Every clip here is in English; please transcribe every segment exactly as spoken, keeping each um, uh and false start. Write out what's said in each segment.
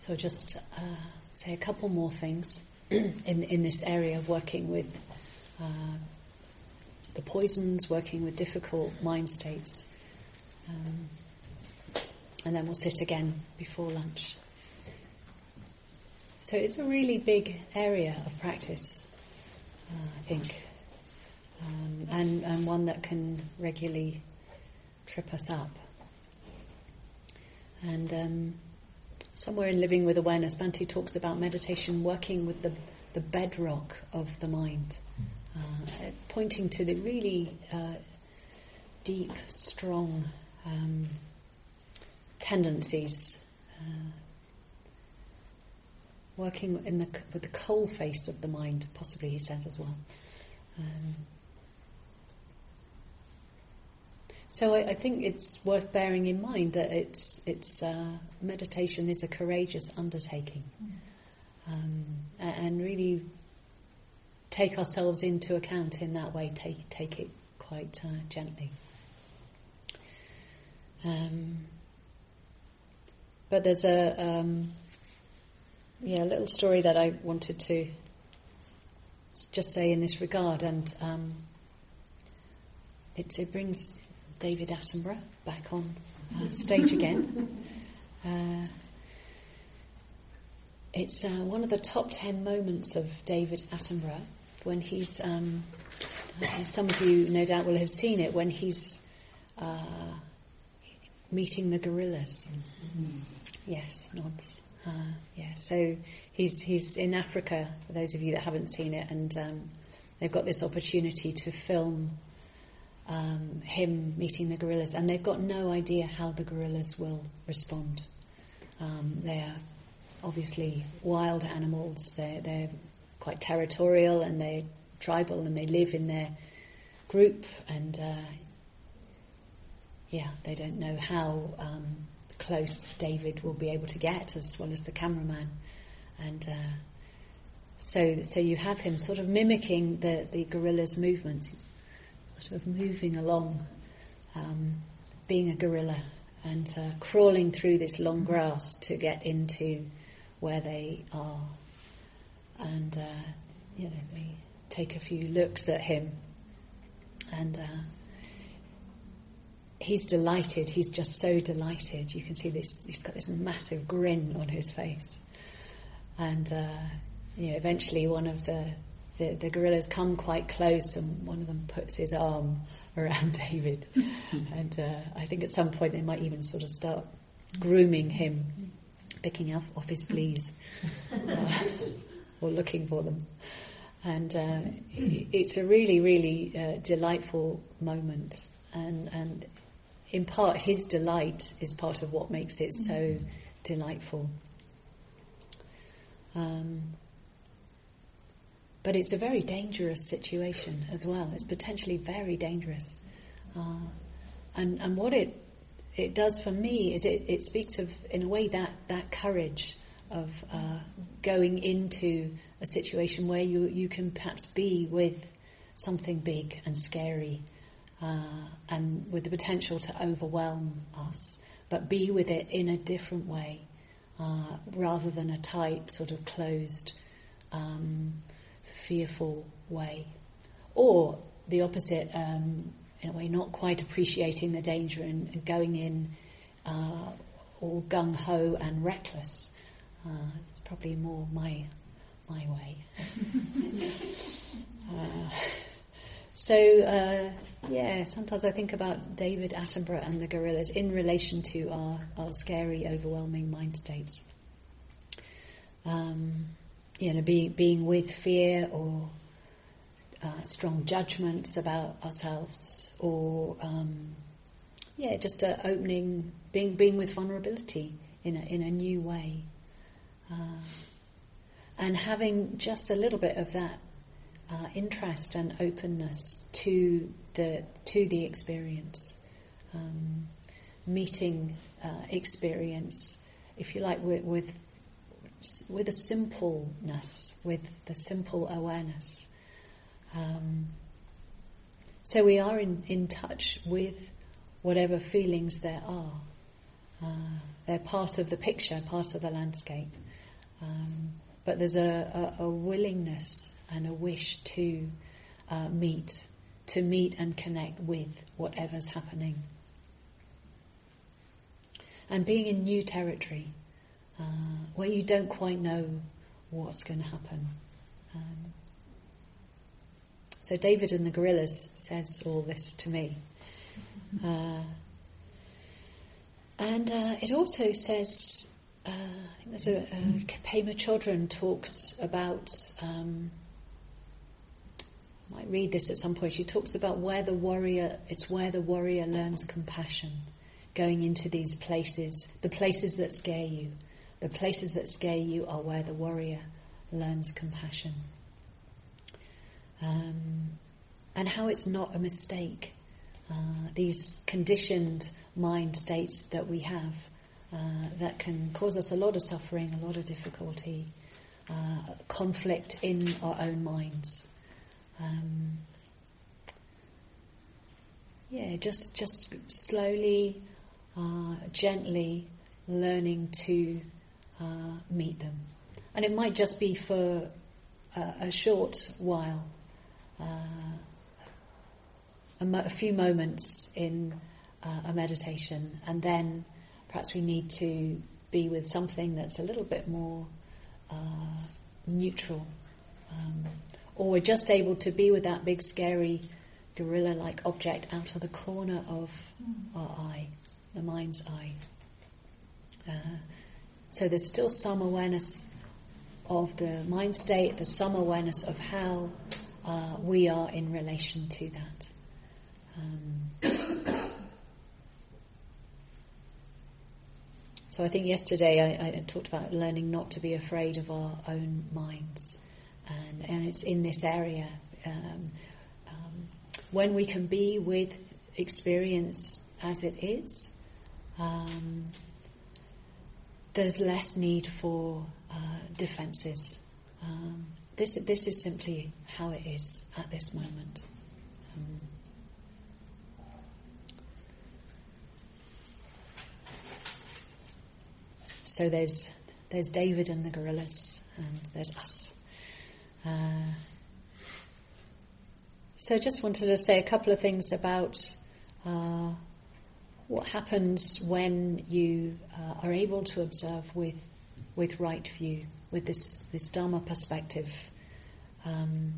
So just uh, say a couple more things in in this area of working with uh, the poisons, working with difficult mind states. Um, and then we'll sit again before lunch. So it's a really big area of practice, uh, I think, um, and, and one that can regularly trip us up. And um, somewhere in Living with Awareness, Bhante talks about meditation working with the, the bedrock of the mind, uh, pointing to the really uh, deep, strong um, tendencies, uh, working in the with the coal face of the mind, possibly he says as well. Um, so I, I think it's worth bearing in mind that it's it's uh, meditation is a courageous undertaking, um, and really take ourselves into account in that way. Take take it quite uh, gently. Um, but there's a um, yeah a little story that I wanted to just say in this regard, and um, it, it brings David Attenborough back on uh, stage again. Uh, it's uh, one of the top ten moments of David Attenborough when he's. Um, some of you, no doubt, will have seen it when he's. Uh, meeting the gorillas. Mm-hmm. Yes, nods. Uh, yeah, so he's he's in Africa, for those of you that haven't seen it, and um, they've got this opportunity to film um, him meeting the gorillas, and they've got no idea how the gorillas will respond. Um, they're obviously wild animals. They're, they're quite territorial, and they're tribal, and they live in their group, and uh, yeah, they don't know how um, close David will be able to get, as well as the cameraman. And uh, so so you have him sort of mimicking the, the gorilla's movements, sort of moving along, um, being a gorilla, and uh, crawling through this long grass to get into where they are. And, uh, you know, they take a few looks at him, and... Uh, He's delighted. He's just so delighted. You can see this. He's got this massive grin on his face, and uh, you know, eventually one of the, the the gorillas come quite close, and one of them puts his arm around David, and uh, I think at some point they might even sort of start grooming him, picking off off his fleas, uh, or looking for them, and uh, it's a really, really uh, delightful moment, and and. In part, his delight is part of what makes it so delightful. Um, but it's a very dangerous situation as well. It's potentially very dangerous. Uh, and, and what it it does for me is it, it speaks of, in a way, that, that courage of uh, going into a situation where you, you can perhaps be with something big and scary, Uh, and with the potential to overwhelm us, but be with it in a different way, uh, rather than a tight, sort of closed, um, fearful way. Or the opposite, um, in a way, not quite appreciating the danger and, and going in uh, all gung-ho and reckless. Uh, it's probably more my, my way. uh, So, uh, yeah, sometimes I think about David Attenborough and the gorillas in relation to our, our scary, overwhelming mind states. Um, you know, being, being with fear or uh, strong judgments about ourselves, or, um, yeah, just uh, opening, being being with vulnerability in a, in a new way. Uh, and having just a little bit of that Uh, interest and openness to the to the experience, um, meeting uh, experience, if you like, with, with with a simpleness, with the simple awareness. Um, so we are in, in touch with whatever feelings there are, Uh, they're part of the picture, part of the landscape. Um, but there's a, a, a willingness and a wish to uh, meet, to meet and connect with whatever's happening. And being in new territory, uh, where you don't quite know what's going to happen. Um, so David and the Gorillas says all this to me. Uh, and uh, it also says, uh, I think there's a, a Pema Chodron talks about, um, I might read this at some point, she talks about where the warrior, it's where the warrior learns compassion, going into these places, the places that scare you. The places that scare you are where the warrior learns compassion. Um, and how it's not a mistake. Uh, these conditioned mind states that we have uh, that can cause us a lot of suffering, a lot of difficulty, uh, conflict in our own minds. Um, yeah, just just slowly, uh, gently learning to uh, meet them. And it might just be for a, a short while. Uh, A, mo- a few moments in uh, a meditation, and then perhaps we need to be with something that's a little bit more uh, neutral, um, or we're just able to be with that big scary gorilla-like object out of the corner of our eye, the mind's eye. Uh, so there's still some awareness of the mind state, there's some awareness of how uh, we are in relation to that. Um, so I think yesterday I, I talked about learning not to be afraid of our own minds, and, and it's in this area um, um, when we can be with experience as it is. Um, there's less need for uh, defences. Um, this this is simply how it is at this moment. Um, So there's there's David and the gorillas, and there's us. Uh, so I just wanted to say a couple of things about uh, what happens when you uh, are able to observe with with right view, with this, this Dharma perspective. Um,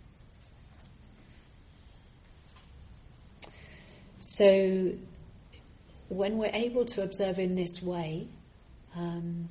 so when we're able to observe in this way, Um,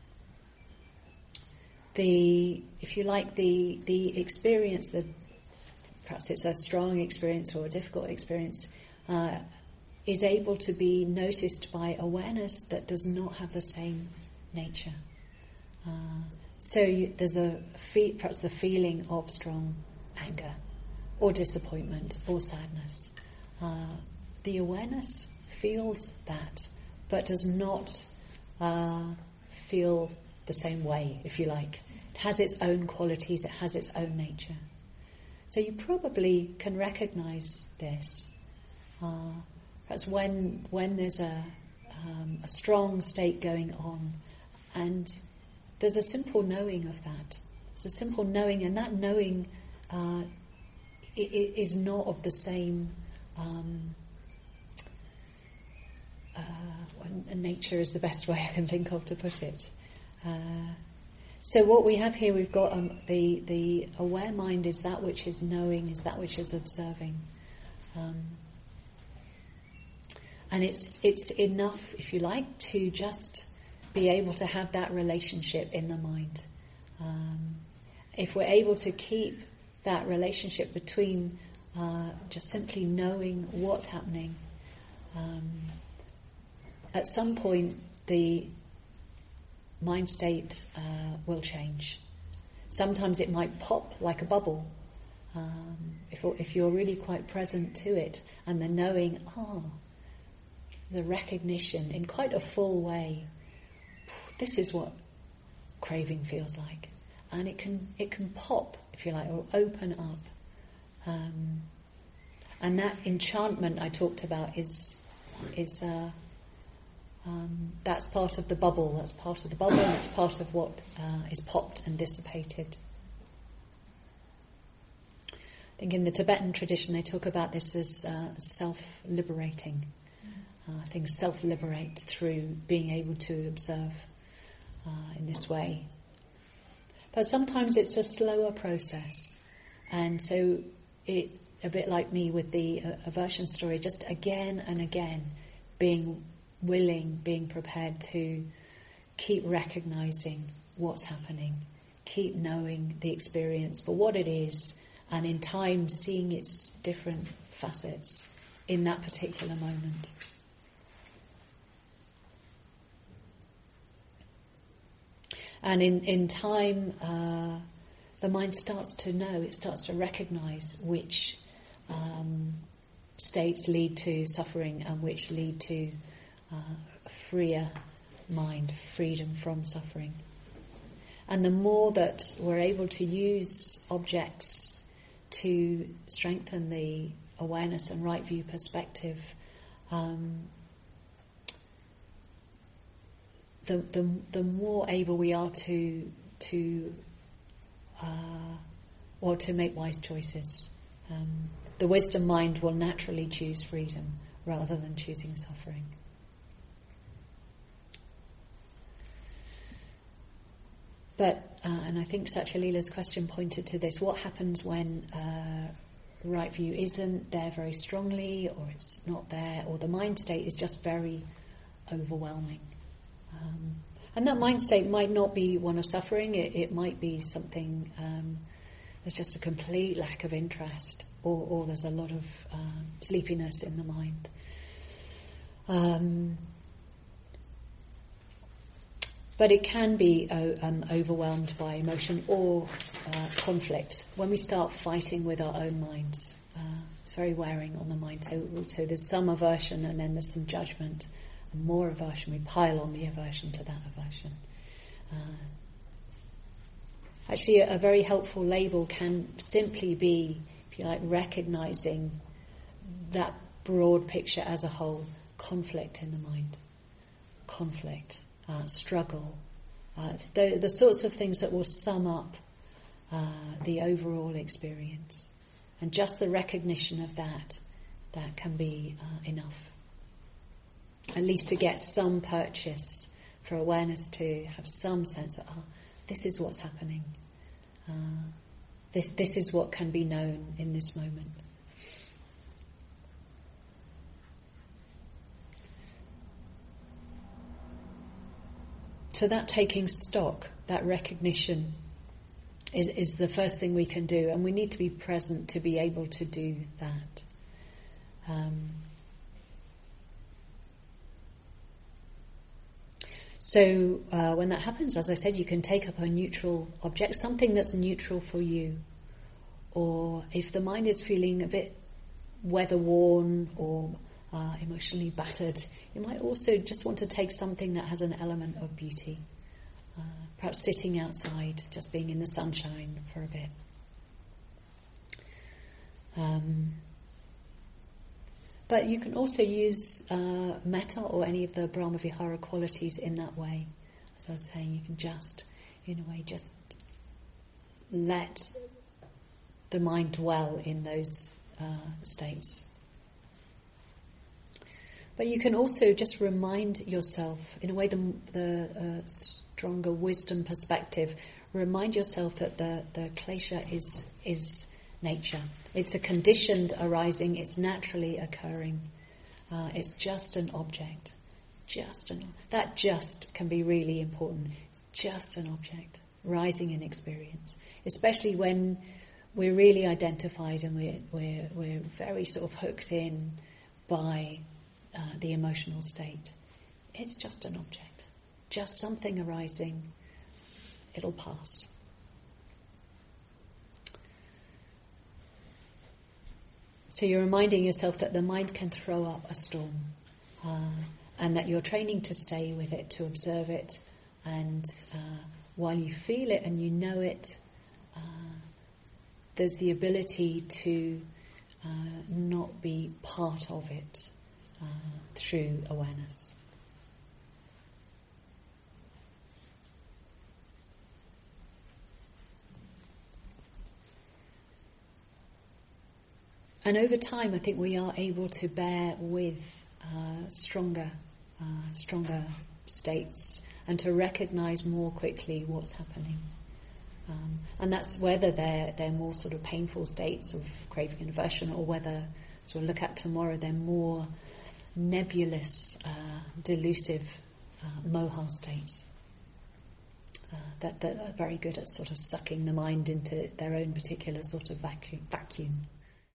the, if you like, the the experience, that perhaps it's a strong experience or a difficult experience, uh, is able to be noticed by awareness that does not have the same nature. Uh, so you, there's a fe- perhaps the feeling of strong anger, or disappointment, or sadness. Uh, the awareness feels that, but does not Uh, feel the same way, if you like. It has its own qualities, it has its own nature. So you probably can recognise this. Uh, perhaps when when there's a, um, a strong state going on, and there's a simple knowing of that. There's a simple knowing, and that knowing uh, it, it is not of the same um, Uh, and nature is the best way I can think of to put it. Uh, so what we have here, we've got um, the the aware mind is that which is knowing, is that which is observing, um, and it's it's enough, if you like, to just be able to have that relationship in the mind. Um, if we're able to keep that relationship between uh, just simply knowing what's happening. Um, At some point, the mind state uh, will change. Sometimes it might pop like a bubble. Um, if, if you're really quite present to it, and the knowing, ah, the recognition in quite a full way, this is what craving feels like, and it can it can pop, if you like, or open up. Um, and that enchantment I talked about is is. Uh, Um, that's part of the bubble, that's part of the bubble, and it's part of what uh, is popped and dissipated. I think in the Tibetan tradition they talk about this as uh, self-liberating. Uh, things self-liberate through being able to observe uh, in this way. But sometimes it's a slower process, and so it, a bit like me with the uh, aversion story, just again and again being willing, being prepared to keep recognizing what's happening, keep knowing the experience for what it is, and in time seeing its different facets in that particular moment. And in, in time, uh, the mind starts to know, it starts to recognize which um, states lead to suffering and which lead to uh, a freer mind, freedom from suffering. And the more that we're able to use objects to strengthen the awareness and right view perspective, um, the, the the more able we are to to uh, or to make wise choices. Um, the wisdom mind will naturally choose freedom rather than choosing suffering. But, uh, and I think Satyalila's question pointed to this, what happens when uh, right view isn't there very strongly, or it's not there, or the mind state is just very overwhelming? Um, and that mind state might not be one of suffering, it, it might be something, um, there's just a complete lack of interest, or, or there's a lot of um, sleepiness in the mind. Um, But it can be uh, um, overwhelmed by emotion or uh, conflict. When we start fighting with our own minds, uh, it's very wearing on the mind. So, so there's some aversion and then there's some judgment. And more aversion, we pile on the aversion to that aversion. Uh, actually, a, a very helpful label can simply be, if you like, recognizing that broad picture as a whole. Conflict in the mind. Conflict. Uh, struggle, uh, the, the sorts of things that will sum up uh, the overall experience. And just the recognition of that, that can be uh, enough. At least to get some purchase for awareness, to have some sense of, oh, this is what's happening. Uh, this, this is what can be known in this moment. So that taking stock, that recognition is, is the first thing we can do, and we need to be present to be able to do that. Um, so uh, when that happens, as I said, you can take up a neutral object, something that's neutral for you. Or if the mind is feeling a bit weather-worn or Uh, emotionally battered, you might also just want to take something that has an element of beauty. Uh, perhaps sitting outside, just being in the sunshine for a bit. Um, but you can also use uh, metta or any of the Brahmavihara qualities in that way. As I was saying, you can just, in a way, just let the mind dwell in those uh, states. But you can also just remind yourself, in a way, the, the uh, stronger wisdom perspective, remind yourself that the, the klesha is is nature. It's a conditioned arising, it's naturally occurring. Uh, it's just an object. Just an that just can be really important. It's just an object, rising in experience. Especially when we're really identified and we're we're we're very sort of hooked in by Uh, the emotional state. It's just an object, just something arising. It'll pass. So you're reminding yourself that the mind can throw up a storm, uh, and that you're training to stay with it, to observe it, and uh, while you feel it and you know it, uh, there's the ability to uh, not be part of it. Uh, through awareness. and over time, I think we are able to bear with uh, stronger, uh, stronger states, and to recognise more quickly what's happening. Um, and that's whether they're they're more sort of painful states of craving and aversion, or whether, as we'll look at tomorrow, they're more nebulous, uh, delusive uh, moha states uh, that that are very good at sort of sucking the mind into their own particular sort of vacuum. vacuum.